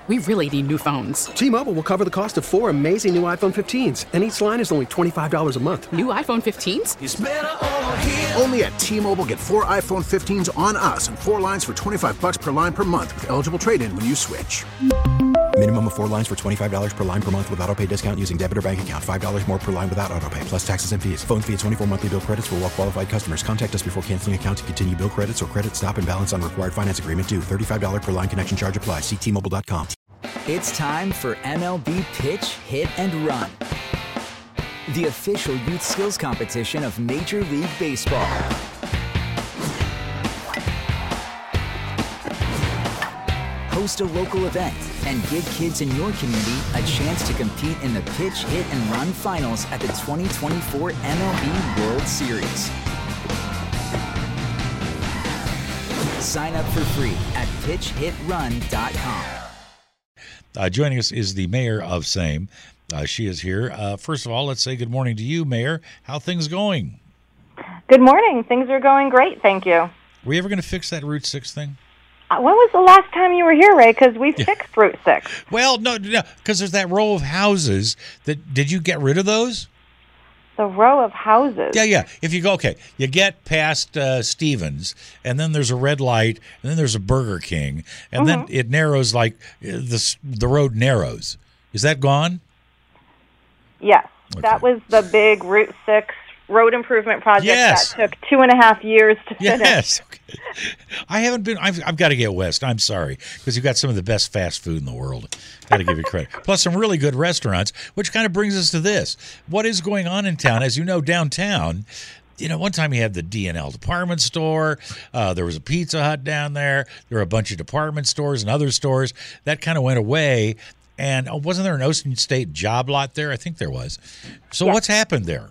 We really need new phones. T-Mobile will cover the cost of 4 amazing new iPhone 15s, and each line is only $25 a month. New iPhone 15s? It's better over here. Only at T-Mobile, get 4 iPhone 15s on us and 4 lines for $25 per line per month with eligible trade-in when you switch. Minimum of 4 lines for $25 per line per month with autopay discount using debit or bank account. $5 more per line without autopay, plus taxes and fees. Phone fee at 24 monthly bill credits for well-qualified customers. Contact us before canceling account to continue bill credits or credit stop and balance on required finance agreement due. $35 per line connection charge applies. See T-Mobile.com. It's time for MLB Pitch, Hit, and Run, the official youth skills competition of Major League Baseball. Host a local event and give kids in your community a chance to compete in the Pitch, Hit, and Run finals at the 2024 MLB World Series. Sign up for free at pitchhitrun.com. Joining us is the mayor of same. She is here. First of all, let's say good morning to you, Mayor. How are things going? Good morning. Things are going great, thank you. Were you ever going to fix that Route 6 thing? When was the last time you were here, Ray? Because we fixed Route 6. Well, no, because there's that row of houses. Did you get rid of those? The row of houses? Yeah. If you go, you get past Stevens, and then there's a red light, and then there's a Burger King, and then it narrows like the road narrows. Is that gone? Yes. Okay. That was the big Route 6 road improvement project that took 2.5 years to finish. Yes. Okay. I haven't been. I've got to get west. I'm sorry, because you've got some of the best fast food in the world. Got to give you credit. Plus some really good restaurants, which kind of brings us to this. What is going on in town? As you know, downtown, one time you had the D&L department store. There was a Pizza Hut down there. There were a bunch of department stores and other stores. That kind of went away. And wasn't there an Ocean State job lot there? I think there was. So What's happened there?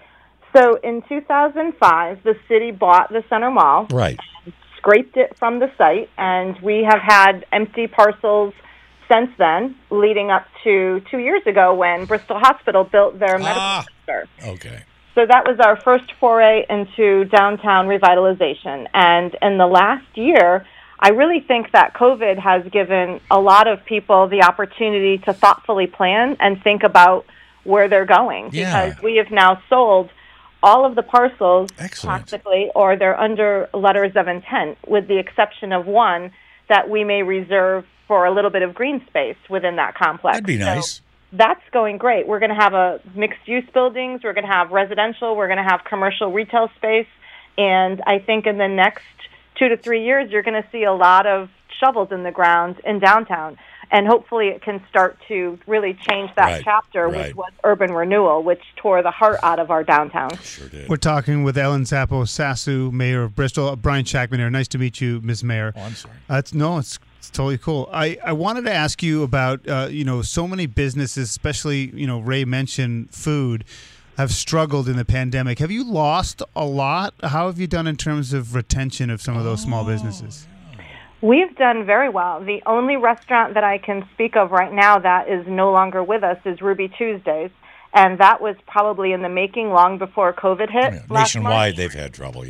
So in 2005, the city bought the Center Mall. Right. Scraped it from the site, and we have had empty parcels since then, leading up to 2 years ago when Bristol Hospital built their medical center. Okay. So that was our first foray into downtown revitalization. And in the last year, I really think that COVID has given a lot of people the opportunity to thoughtfully plan and think about where they're going. Yeah. Because we have now sold all of the parcels practically, or they're under letters of intent, with the exception of one that we may reserve for a little bit of green space within that complex. That'd be nice. So that's going great. We're going to have a mixed-use buildings. We're going to have residential. We're going to have commercial retail space. And I think in the next 2 to 3 years, you're going to see a lot of shovels in the ground in downtown. And hopefully it can start to really change that chapter, which was urban renewal, which tore the heart out of our downtown. Sure did. We're talking with Ellen Zappo-Sasu, Mayor of Bristol. Brian Shackman here. Nice to meet you, Ms. Mayor. Oh, I'm sorry. It's totally cool. I wanted to ask you about, so many businesses, especially, Ray mentioned food, have struggled in the pandemic. Have you lost a lot? How have you done in terms of retention of some of those small businesses? We've done very well. The only restaurant that I can speak of right now that is no longer with us is Ruby Tuesdays, and that was probably in the making long before COVID hit. Nationwide, they've had trouble,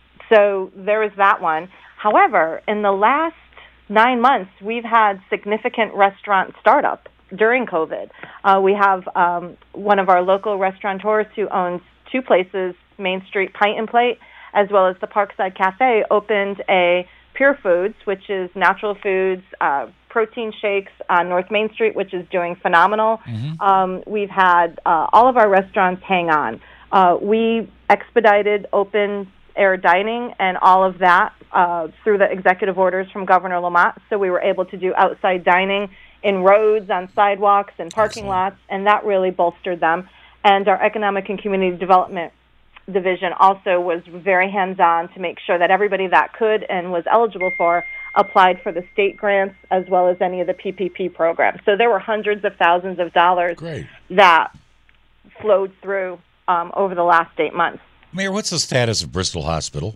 So there is that one. However, in the last 9 months, we've had significant restaurant startup during COVID. We have one of our local restaurateurs who owns 2 places, Main Street Pint and Plate, as well as the Parkside Cafe, opened a Pure Foods, which is natural foods, protein shakes on North Main Street, which is doing phenomenal. We've had all of our restaurants hang on. We expedited open air dining and all of that through the executive orders from Governor Lamont, so we were able to do outside dining in roads, on sidewalks, and parking lots, and that really bolstered them. And our Economic and Community Development Division also was very hands-on to make sure that everybody that could and was eligible for applied for the state grants as well as any of the PPP programs. So there were hundreds of thousands of dollars that flowed through over the last 8 months. Mayor, what's the status of Bristol Hospital?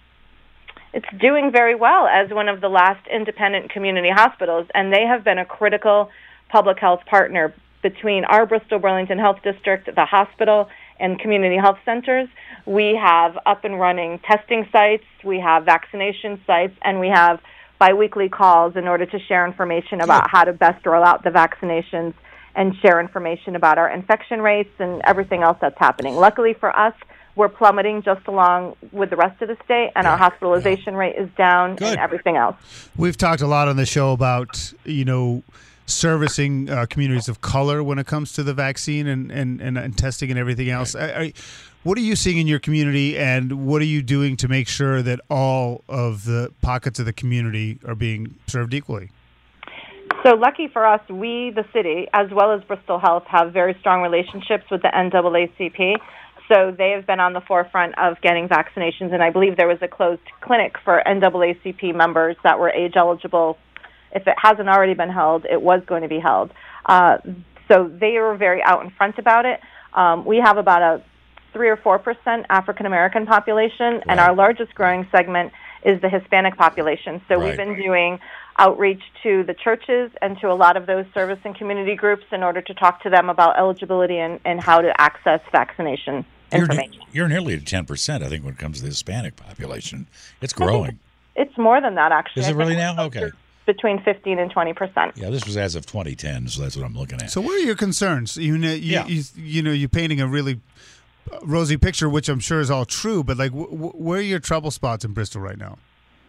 It's doing very well as one of the last independent community hospitals, and they have been a critical public health partner between our Bristol-Burlington Health District, the hospital, and community health centers. We have up and running testing sites, we have vaccination sites, and we have biweekly calls in order to share information about how to best roll out the vaccinations and share information about our infection rates and everything else that's happening. Luckily for us, we're plummeting just along with the rest of the state, and our hospitalization rate is down and everything else. We've talked a lot on the show about, servicing communities of color when it comes to the vaccine and testing and everything else. What are you seeing in your community, and what are you doing to make sure that all of the pockets of the community are being served equally? So lucky for us, we, the city, as well as Bristol Health, have very strong relationships with the NAACP. So they have been on the forefront of getting vaccinations, and I believe there was a closed clinic for NAACP members that were age eligible. If it hasn't already been held, it was going to be held. So they were very out in front about it. We have about a 3 or 4% African American population, and our largest growing segment is the Hispanic population. So we've been doing outreach to the churches and to a lot of those service and community groups in order to talk to them about eligibility and how to access vaccination information. You're nearly at 10%, I think, when it comes to the Hispanic population. It's growing. It's more than that, actually. Is it really now? Okay. Between 15 and 20%. Yeah, this was as of 2010, so that's what I'm looking at. So what are your concerns? You're painting a really rosy picture, which I'm sure is all true, but where are your trouble spots in Bristol right now?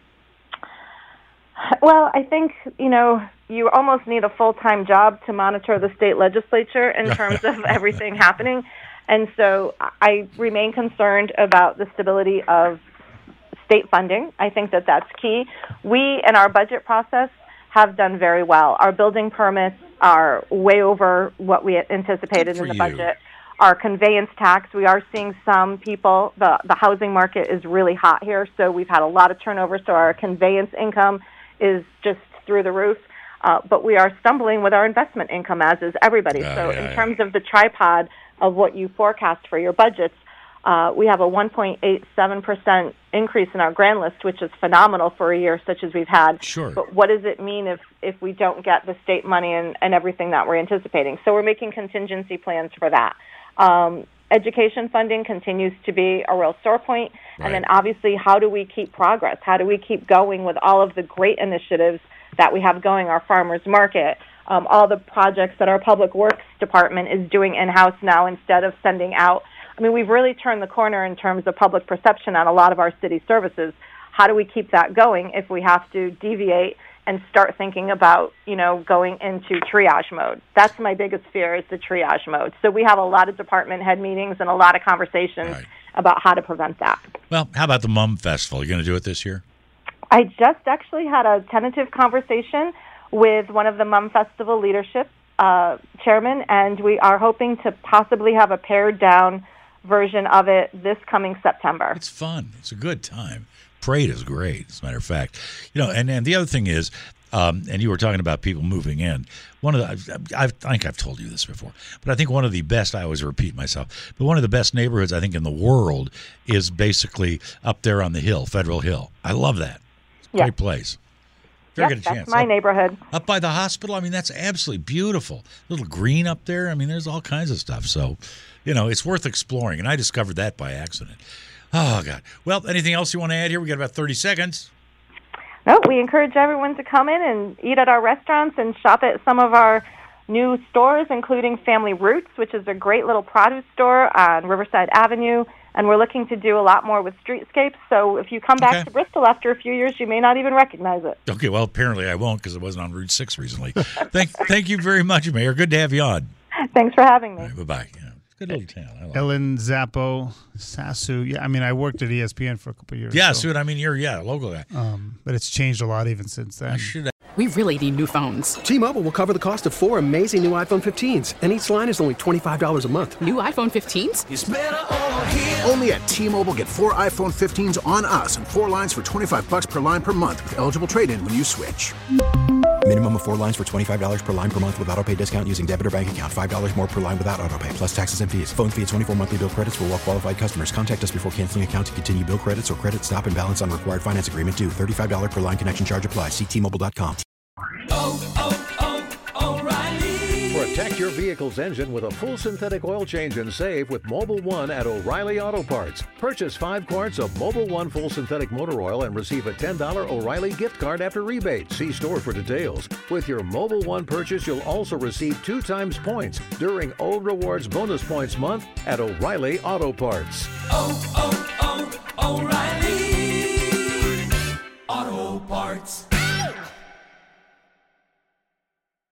Well, I think, you almost need a full-time job to monitor the state legislature in terms of everything happening. And so I remain concerned about the stability of state funding. I think that that's key. We, in our budget process, have done very well. Our building permits are way over what we had anticipated in the budget. Our conveyance tax, we are seeing some people, the housing market is really hot here, so we've had a lot of turnover, so our conveyance income is just through the roof. But we are stumbling with our investment income, as is everybody. In terms of the tripod of what you forecast for your budgets, we have a 1.87% increase in our grand list, which is phenomenal for a year such as we've had. Sure. But what does it mean if we don't get the state money and everything that we're anticipating? So we're making contingency plans for that. Education funding continues to be a real sore point. And then obviously, how do we keep progress? How do we keep going with all of the great initiatives that we have going, our farmers market, all the projects that our public works department is doing in-house now instead of sending out. I mean, we've really turned the corner in terms of public perception on a lot of our city services. How do we keep that going if we have to deviate and start thinking about, going into triage mode? That's my biggest fear, is the triage mode. So we have a lot of department head meetings and a lot of conversations about how to prevent that. Well, how about the Mum Festival? Are you going to do it this year? I just actually had a tentative conversation with one of the Mum Festival leadership chairman, and we are hoping to possibly have a pared-down version of it this coming September. It's fun. It's a good time. Parade is great, as a matter of fact. And the other thing is, and you were talking about people moving in. I think I've told you this before, but I think one of the best, I always repeat myself, but one of the best neighborhoods I think in the world is basically up there on the hill, Federal Hill. I love that. It's a great place. Very good chance. That's my neighborhood. Up by the hospital, I mean, that's absolutely beautiful. Little green up there. I mean, there's all kinds of stuff. So, it's worth exploring, and I discovered that by accident. Oh, God. Well, anything else you want to add here? We got about 30 seconds. No, we encourage everyone to come in and eat at our restaurants and shop at some of our new stores, including Family Roots, which is a great little produce store on Riverside Avenue. And we're looking to do a lot more with streetscapes. So if you come back to Bristol after a few years, you may not even recognize it. Okay, well, apparently I won't, because it wasn't on Route 6 recently. Thank you very much, Mayor. Good to have you on. Thanks for having me. All right, bye-bye. Good little town. I like Ellen Zappo, Sasu. Yeah, I mean, I worked at ESPN for a couple of years. Yeah, so I mean, you're a local guy. But it's changed a lot even since then. We really need new phones. T-Mobile will cover the cost of 4 amazing new iPhone 15s, and each line is only $25 a month. New iPhone 15s? It's better over here. Only at T-Mobile, get 4 iPhone 15s on us and 4 lines for $25 per line per month with eligible trade-in when you switch. Minimum of 4 lines for $25 per line per month with auto-pay discount using debit or bank account. $5 more per line without auto-pay, plus taxes and fees. Phone fee at 24 monthly bill credits for well-qualified customers. Contact us before canceling account to continue bill credits or credit stop and balance on required finance agreement due. $35 per line connection charge applies. See T-Mobile.com. For a Protect your vehicle's engine with a full synthetic oil change and save with Mobil 1 at O'Reilly Auto Parts. Purchase 5 quarts of Mobil 1 full synthetic motor oil and receive a $10 O'Reilly gift card after rebate. See store for details. With your Mobil 1 purchase, you'll also receive 2 times points during O Rewards Bonus Points Month at O'Reilly Auto Parts. O'Reilly Auto Parts.